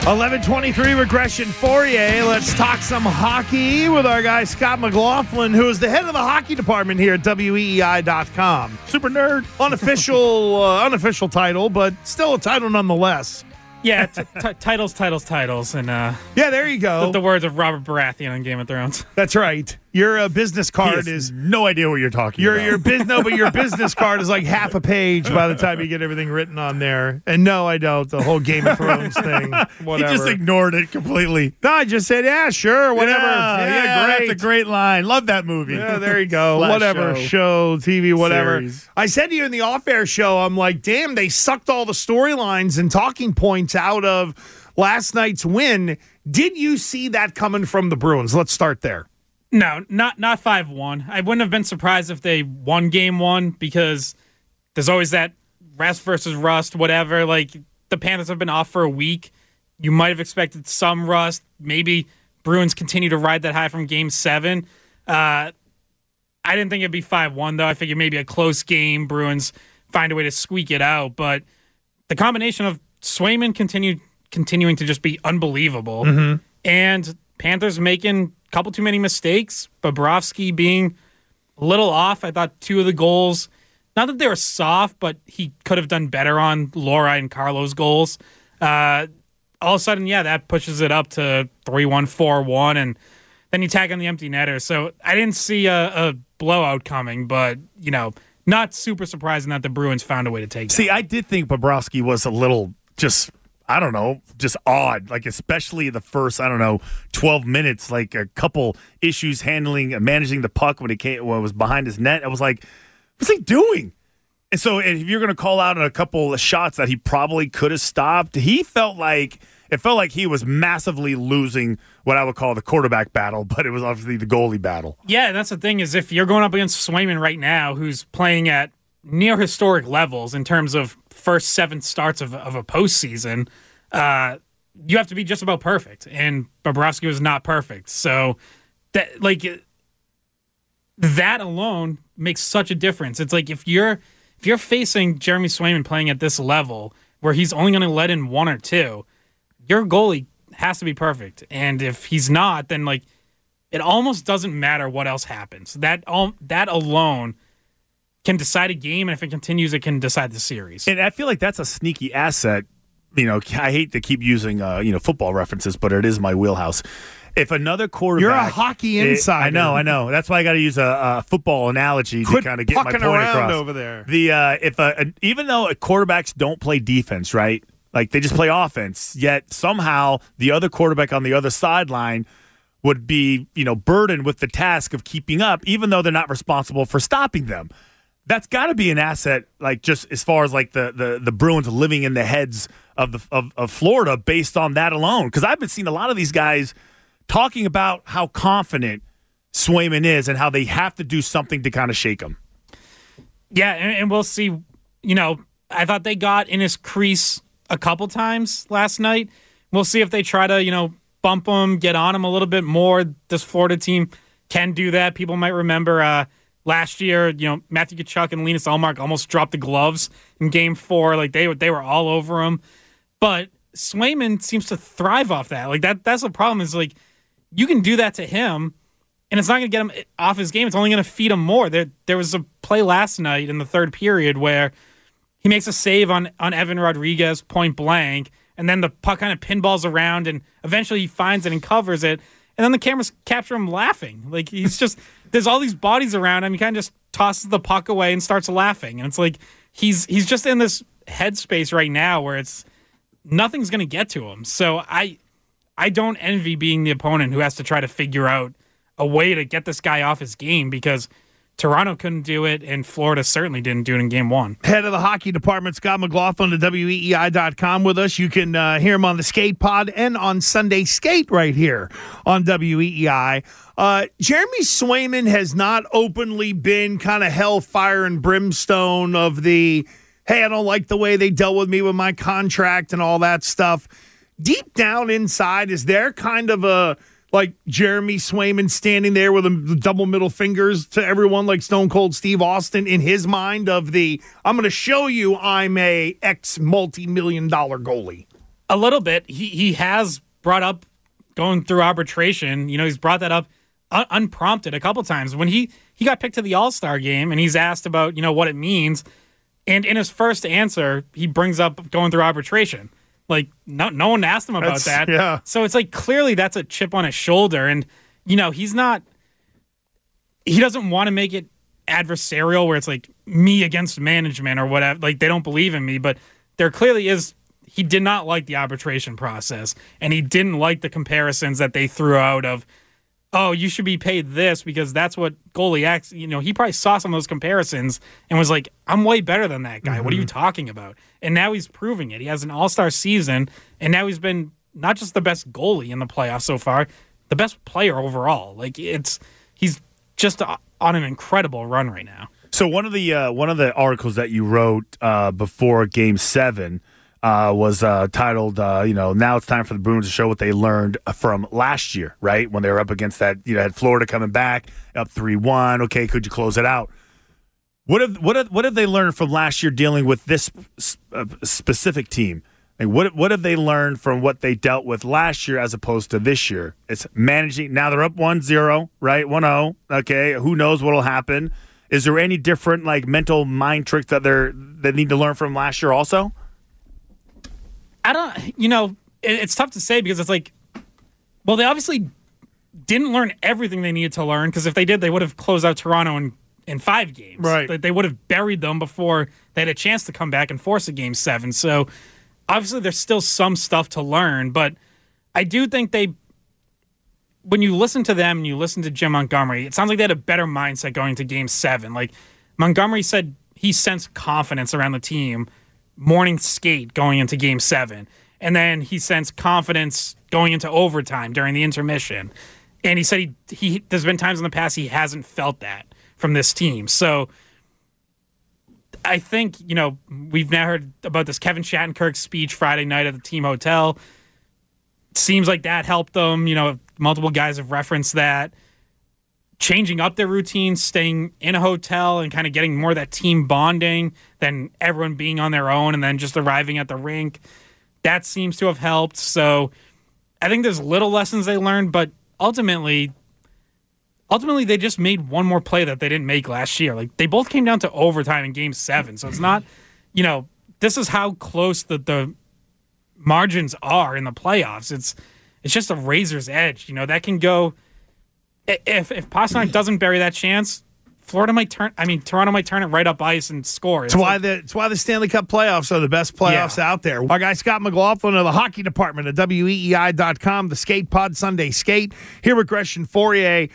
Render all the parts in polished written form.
11:23 regression for you. Let's talk some hockey with our guy Scott McLaughlin, who is the head of the hockey department here at WEEI.com. Super nerd. Unofficial title, but still a title nonetheless. Yeah, titles. And yeah, there you go. The words of Robert Baratheon on Game of Thrones. That's right. Your business card is no idea what you're talking about. But your business card is like half a page by the time you get everything written on there. And no, I don't. The whole Game of Thrones thing. Whatever. He just ignored it completely. No, I just said, yeah, sure, whatever. Yeah, great. That's a great line. Love that movie. Yeah, there you go. Whatever. Show, TV, whatever. Series. I said to you in the off-air show, I'm like, damn, they sucked all the storylines and talking points out of last night's win. Did you see that coming from the Bruins? Let's start there. No, not 5-1. I wouldn't have been surprised if they won game one because there's always that rest versus rust, whatever. Like, the Panthers have been off for a week. You might have expected some rust. Maybe Bruins continue to ride that high from game 7. I didn't think it'd be 5-1, though. I figured maybe a close game. Bruins find a way to squeak it out. But the combination of Swayman continuing to just be unbelievable and Panthers making a couple too many mistakes. Bobrovsky being a little off. I thought 2 of the goals, not that they were soft, but he could have done better on Laura and Carlo's goals. All of a sudden, that pushes it up to 3-1, 4-1, and then you tag on the empty netter. So I didn't see a blowout coming, but, not super surprising that the Bruins found a way to take it. See, I did think Bobrovsky was a little just odd, like especially the first, 12 minutes, like a couple issues managing the puck when it was behind his net. I was like, what's he doing? And so if you're going to call out a couple of shots that he probably could have stopped, it felt like he was massively losing what I would call the quarterback battle, but it was obviously the goalie battle. Yeah, and that's the thing is if you're going up against Swayman right now, who's playing at near historic levels in terms of first 7 starts of a postseason, you have to be just about perfect, and Bobrovsky was not perfect. So that alone makes such a difference. It's like if you're facing Jeremy Swayman playing at this level where he's only going to let in 1 or 2, your goalie has to be perfect. And if he's not, then it almost doesn't matter what else happens. That alone can decide a game, and if it continues, it can decide the series. And I feel like that's a sneaky asset. I hate to keep using football references, but it is my wheelhouse. If another quarterback, you're a hockey insider. I know. That's why I got to use a football analogy to kind of get my point across. Over there. Even though quarterbacks don't play defense, right? Like they just play offense. Yet somehow the other quarterback on the other sideline would be burdened with the task of keeping up, even though they're not responsible for stopping them. That's got to be an asset, like just as far as like the Bruins living in the heads of Florida based on that alone. Because I've been seeing a lot of these guys talking about how confident Swayman is and how they have to do something to kind of shake him. Yeah, and we'll see. I thought they got in his crease a couple times last night. We'll see if they try to, bump him, get on him a little bit more. This Florida team can do that. People might remember last year, Matthew Tkachuk and Linus Ullmark almost dropped the gloves in Game 4. Like they were all over him. But Swayman seems to thrive off that. Like that's the problem is like you can do that to him, and it's not going to get him off his game. It's only going to feed him more. There was a play last night in the third period where he makes a save on Evan Rodriguez point blank, and then the puck kind of pinballs around, and eventually he finds it and covers it. And then the cameras capture him laughing. Like he's just there's all these bodies around him. He kind of just tosses the puck away and starts laughing. And it's like he's just in this headspace right now where it's nothing's going to get to him. So I don't envy being the opponent who has to try to figure out a way to get this guy off his game because Toronto couldn't do it, and Florida certainly didn't do it in Game 1. Head of the hockey department, Scott McLaughlin at WEEI.com with us. You can hear him on the Skate Pod and on Sunday Skate right here on WEEI. Jeremy Swayman has not openly been kind of hellfire and brimstone of the, hey, I don't like the way they dealt with me with my contract and all that stuff. Deep down inside, is there kind of a like Jeremy Swayman standing there with the double middle fingers to everyone like Stone Cold Steve Austin in his mind of the, I'm going to show you I'm a multi-million-dollar goalie? A little bit. He has brought up going through arbitration. He's brought that up unprompted a couple times. When he got picked to the All-Star game and he's asked about, what it means. And in his first answer, he brings up going through arbitration. Like, no one asked him about that. Yeah. So it's like, clearly that's a chip on his shoulder. And, he doesn't want to make it adversarial where it's like me against management or whatever. Like, they don't believe in me. But there clearly is, he did not like the arbitration process. And he didn't like the comparisons that they threw out of, oh, you should be paid this because that's what goalie acts. He probably saw some of those comparisons and was like, I'm way better than that guy. Mm-hmm. What are you talking about? And now he's proving it. He has an all-star season, and now he's been not just the best goalie in the playoffs so far, the best player overall. Like, he's just on an incredible run right now. So one of the articles that you wrote before Game 7 was titled, now it's time for the Bruins to show what they learned from last year, right? When they were up against that, had Florida coming back up 3-1. Okay, could you close it out? What have they learned from last year dealing with this specific team? Like what have they learned from what they dealt with last year as opposed to this year? It's managing. Now they're up 1-0, right? 1-0. Okay, who knows what'll happen? Is there any different mental mind tricks that they need to learn from last year also? I don't, it's tough to say because it's like, well, they obviously didn't learn everything they needed to learn because if they did, they would have closed out Toronto in 5 games. Right. They would have buried them before they had a chance to come back and force a Game 7. So obviously there's still some stuff to learn, but I do think when you listen to them and you listen to Jim Montgomery, it sounds like they had a better mindset going to Game 7. Like Montgomery said he sensed confidence around the team morning skate going into Game 7. And then he sensed confidence going into overtime during the intermission. And he said he there's been times in the past he hasn't felt that from this team. So I think, we've now heard about this Kevin Shattenkirk speech Friday night at the team hotel. Seems like that helped them. Multiple guys have referenced that. Changing up their routines, staying in a hotel and kind of getting more of that team bonding than everyone being on their own and then just arriving at the rink. That seems to have helped. So I think there's little lessons they learned, but ultimately they just made one more play that they didn't make last year. Like, they both came down to overtime in Game 7. So it's not, this is how close the margins are in the playoffs. It's just a razor's edge. That can go. If Pastrnak doesn't bury that chance, Toronto might turn it right up ice and score. It's why the Stanley Cup playoffs are the best playoffs out there. Our guy Scott McLaughlin of the hockey department at WEEI.com, the Skate Pod Sunday Skate, here with Gresham Fourier.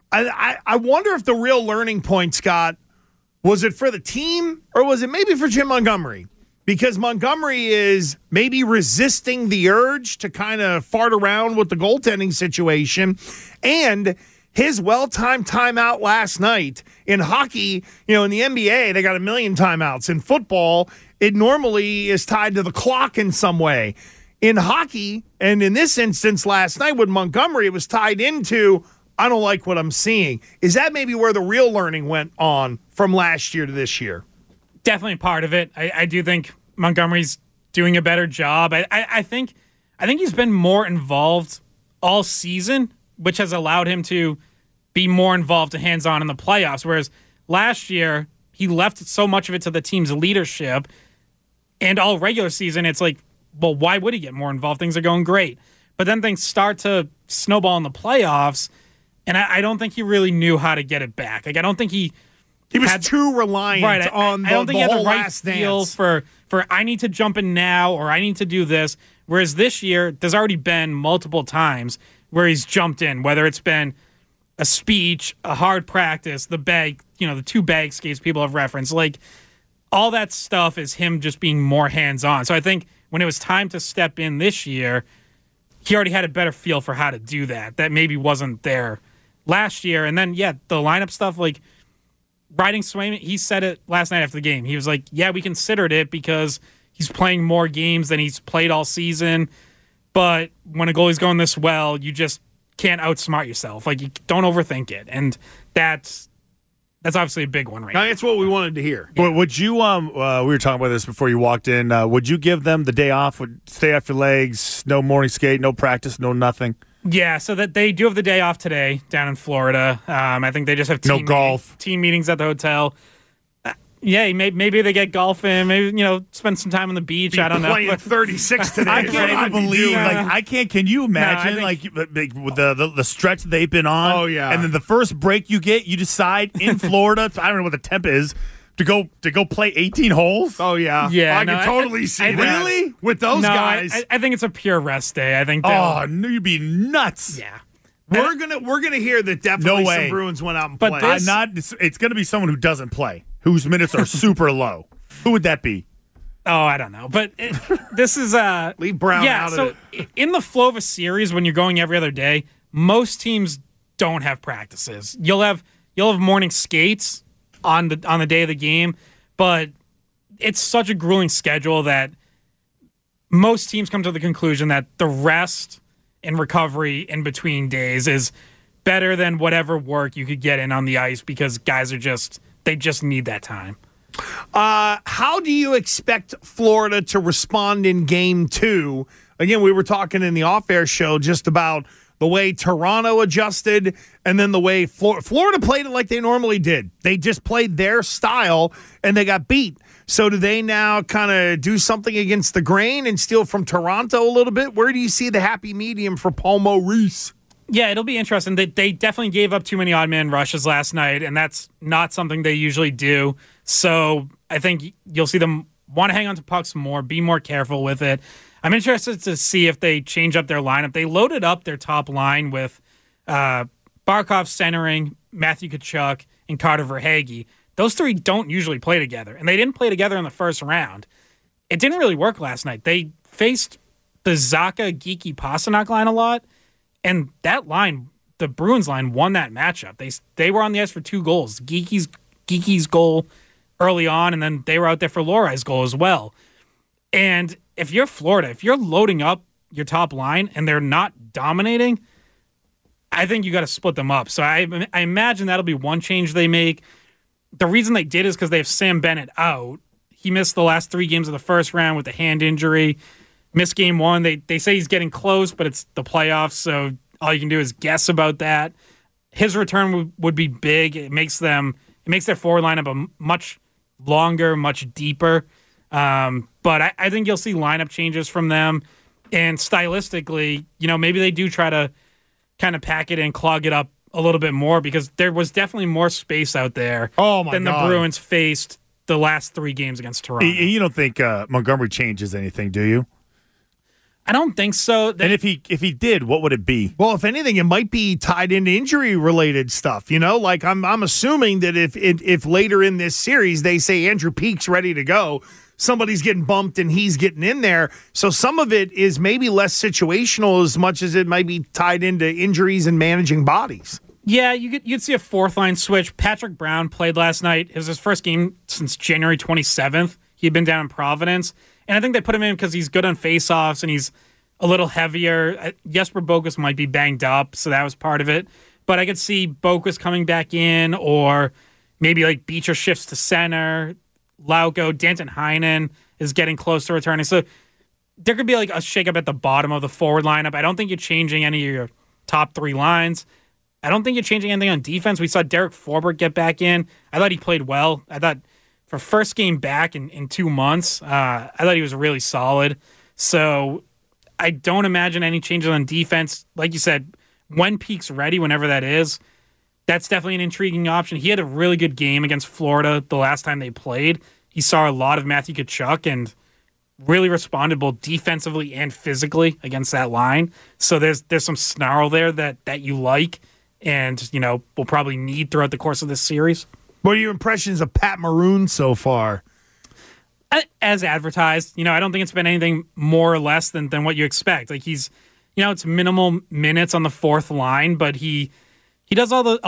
I wonder if the real learning point, Scott, was it for the team or was it maybe for Jim Montgomery? Because Montgomery is maybe resisting the urge to kind of fart around with the goaltending situation, and his well-timed timeout last night. In hockey, in the NBA, they got 1 million timeouts. In football, it normally is tied to the clock in some way. In hockey, and in this instance last night with Montgomery, it was tied into, I don't like what I'm seeing. Is that maybe where the real learning went on from last year to this year? Definitely part of it. I do think Montgomery's doing a better job. I think he's been more involved all season, which has allowed him to be more involved and hands-on in the playoffs. Whereas last year, he left so much of it to the team's leadership. And all regular season, it's like, well, why would he get more involved? Things are going great. But then things start to snowball in the playoffs, and I don't think he really knew how to get it back. Like, I don't think he was too reliant on I don't think he had the right last feel dance. for I need to jump in now or I need to do this. Whereas this year, there's already been multiple times where he's jumped in, whether it's been a speech, a hard practice, the bag, the 2 bag skates people have referenced. Like, all that stuff is him just being more hands-on. So I think when it was time to step in this year, he already had a better feel for how to do that. That maybe wasn't there last year. And then, the lineup stuff, like, riding Swayman, he said it last night after the game. He was like, we considered it because he's playing more games than he's played all season. But when a goalie's going this well, you just can't outsmart yourself. Like, you don't overthink it. And that's That's obviously a big one right Now, now. that's what we wanted to hear. But would you? We were talking about this before you walked in. Would you give them the day off? Would stay off your legs? No morning skate, no practice, no nothing. Yeah, so that they do have the day off today down in Florida. I think they just have golf. Team meetings at the hotel. Yeah, maybe they get golf in. Maybe spend some time on the beach. I don't know. Playing 36 today. I can't even believe. I can't. Can you imagine? With the stretch they've been on. Oh, yeah. And then the first break you get, you decide in Florida. I don't know what the temp is. To go play 18 holes. Oh yeah, Yeah, I can totally see that. Really? With those guys. I think it's a pure rest day. I think. Oh, no, you'd be nuts. Yeah. We're gonna hear that definitely No way. some Bruins went out and But played. this- It's going to be someone who doesn't play, whose minutes are super low. Who would that be? Oh, I don't know. But this is Leave Brown out so of it. in the flow of a series, when you're going every other day, most teams don't have practices. You'll have morning skates on the day of the game, but it's such a grueling schedule that most teams come to the conclusion that the rest and recovery in between days is better than whatever work you could get in on the ice because guys they just need that time. How do you expect Florida to respond in Game 2? Again, we were talking in the off-air show just about the way Toronto adjusted and then the way Florida played it like they normally did. They just played their style, and they got beat. So do they now kind of do something against the grain and steal from Toronto a little bit? Where do you see the happy medium for Paul Maurice? Yeah, it'll be interesting. They definitely gave up too many odd man rushes last night, and that's not something they usually do. So I think you'll see them want to hang on to pucks more, be more careful with it. I'm interested to see if they change up their lineup. They loaded up their top line with Barkov centering, Matthew Tkachuk, and Carter Verhaeghe. Those three don't usually play together, and they didn't play together in the first round. It didn't really work last night. They faced the Zacha, Geeky, Pasternak line a lot, and that line, the Bruins line, won that matchup. They were on the ice for 2 goals. Geeky's goal early on, and then they were out there for Lorai's goal as well. And if you're Florida, if you're loading up your top line and they're not dominating, I think you got to split them up. So I imagine that'll be one change they make. The reason they did is because they have Sam Bennett out. He missed the last 3 games of the first round with a hand injury. Missed game 1. They say he's getting close, but it's the playoffs, so all you can do is guess about that. His return would be big. It makes their forward lineup a much longer, much deeper. But I think you'll see lineup changes from them. And stylistically, maybe they do try to kind of pack it and clog it up a little bit more because there was definitely more space out there than the Bruins faced the last 3 games against Toronto. You don't think Montgomery changes anything, do you? I don't think so. And if he did, what would it be? Well, if anything, it might be tied into injury-related stuff. Like I'm assuming that if later in this series they say Andrew Peake's ready to go, somebody's getting bumped and he's getting in there. So some of it is maybe less situational as much as it might be tied into injuries and managing bodies. Yeah, you'd see a 4th line switch. Patrick Brown played last night. It was his first game since January 27th. He'd been down in Providence. And I think they put him in because he's good on faceoffs and he's a little heavier. Jesper Boquist might be banged up, so that was part of it. But I could see Boquist coming back in, or maybe like Beecher shifts to center. Lauko, Danton Heinen is getting close to returning. So there could be like a shakeup at the bottom of the forward lineup. I don't think you're changing any of your top 3 lines. I don't think you're changing anything on defense. We saw Derek Forbort get back in. I thought he played well. I thought for first game back in 2 months, I thought he was really solid. So I don't imagine any changes on defense. Like you said, when Peake's ready, whenever that is, that's definitely an intriguing option. He had a really good game against Florida the last time they played. He saw a lot of Matthew Tkachuk and really responded both defensively and physically against that line. So there's some snarl there that you like and, will probably need throughout the course of this series. What are your impressions of Pat Maroon so far? As advertised, I don't think it's been anything more or less than what you expect. Like he's, it's minimal minutes on the 4th line, but he does all the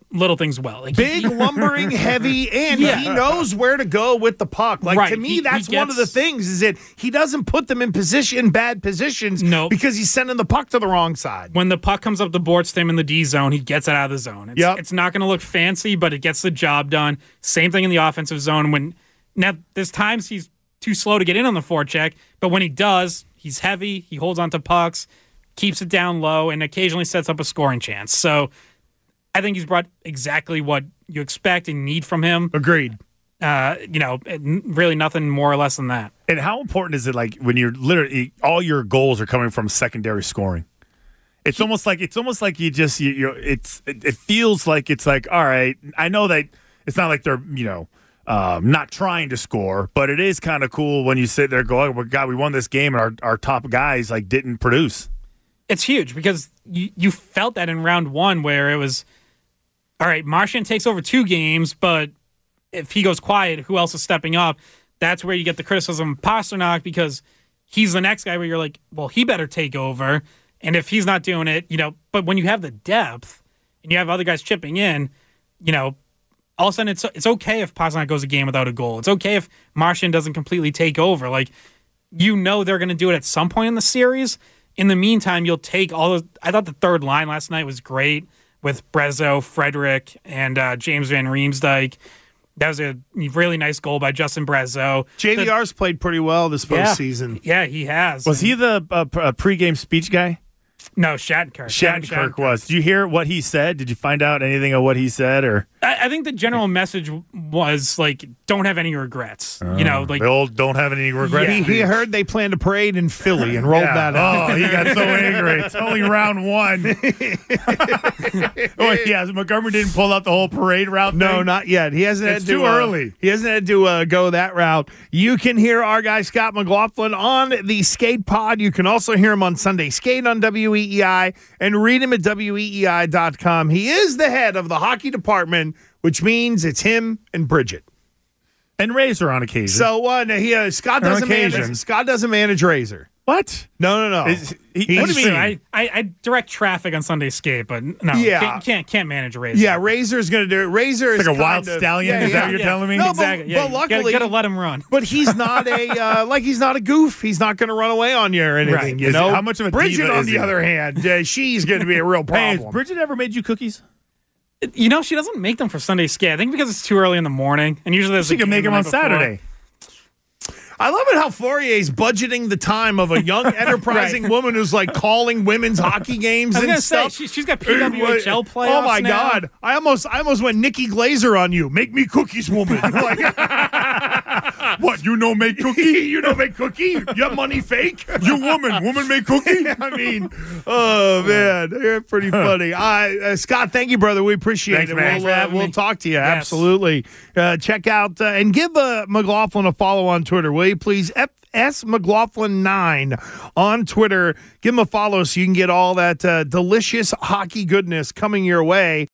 little things well. Like big, lumbering, heavy, and he knows where to go with the puck. Like to me, that's one of the things is that he doesn't put them in bad positions because he's sending the puck to the wrong side. When the puck comes up the board stem in the D zone, he gets it out of the zone. It's not going to look fancy, but it gets the job done. Same thing in the offensive zone. Now there's times he's too slow to get in on the forecheck, but when he does, he's heavy, he holds onto pucks, keeps it down low, and occasionally sets up a scoring chance. So I think he's brought exactly what you expect and need from him. Agreed. Really nothing more or less than that. And how important is it, like, when you're literally all your goals are coming from secondary scoring? It's almost like you just it feels like it's like, all right, I know that it's not like they're not trying to score, but it is kind of cool when you sit there and go, oh, God, we won this game and our top guys like didn't produce. It's huge because you felt that in round one where it was, all right, Marchand takes over 2 games, but if he goes quiet, who else is stepping up? That's where you get the criticism of Pastrnak because he's the next guy where you're like, well, he better take over. And if he's not doing it, but when you have the depth and you have other guys chipping in, all of a sudden it's okay if Pastrnak goes a game without a goal. It's okay if Marchand doesn't completely take over. Like, they're going to do it at some point in the series. In the meantime, you'll take I thought the third line last night was great with Brezzo, Frederick, and James Van Riemsdyk. That was a really nice goal by Justin Brezzo. JVR's played pretty well this postseason. Yeah, he has. Was he the pregame speech guy? No, Shattenkirk. Shattenkirk was. Did you hear what he said? Did you find out anything of what he said? Or I think the general message was like, don't have any regrets. The old don't have any regrets. Yeah. He heard they planned a parade in Philly and rolled that out. Oh, he got so angry. It's only round 1. Montgomery didn't pull out the whole parade route thing? No, not yet. He hasn't had to. Too early. He hasn't had to go that route. You can hear our guy Scott McLaughlin on the Skate Pod. You can also hear him on Sunday Skate on WEEI and read him at WEEI.com. He is the head of the hockey department, which means it's him and Bridget. And Razor on occasion. So Scott doesn't manage Razor. What? No. What do you mean? I direct traffic on Sunday Skate, but no, can't manage a Razor. Yeah, Razor's going to do it. Razor is like a wild stallion. Is that what you're telling me? No, exactly. But luckily, you got to let him run. But he's not he's not a goof. He's not going to run away on you or anything. Right. How much of a Bridget, diva on the other hand, she's going to be a real problem. Hey, has Bridget ever made you cookies? She doesn't make them for Sunday Skate. I think because it's too early in the morning, and usually she can make them on Saturday. I love it how Fourier's budgeting the time of a young, enterprising woman who's like calling women's hockey games and stuff. She's got PWHL playoffs. Oh my God! I almost went Nikki Glazer on you. Make me cookies, woman. What? You know make cookie? You know make cookie? Your money fake? You woman make cookie? I mean, oh man, they're pretty funny. Scott, thank you, brother. We appreciate it. We'll talk to you. Yes. Absolutely. Check out and give McLaughlin a follow on Twitter, will you please? FSMcLaughlin9 on Twitter. Give him a follow so you can get all that delicious hockey goodness coming your way.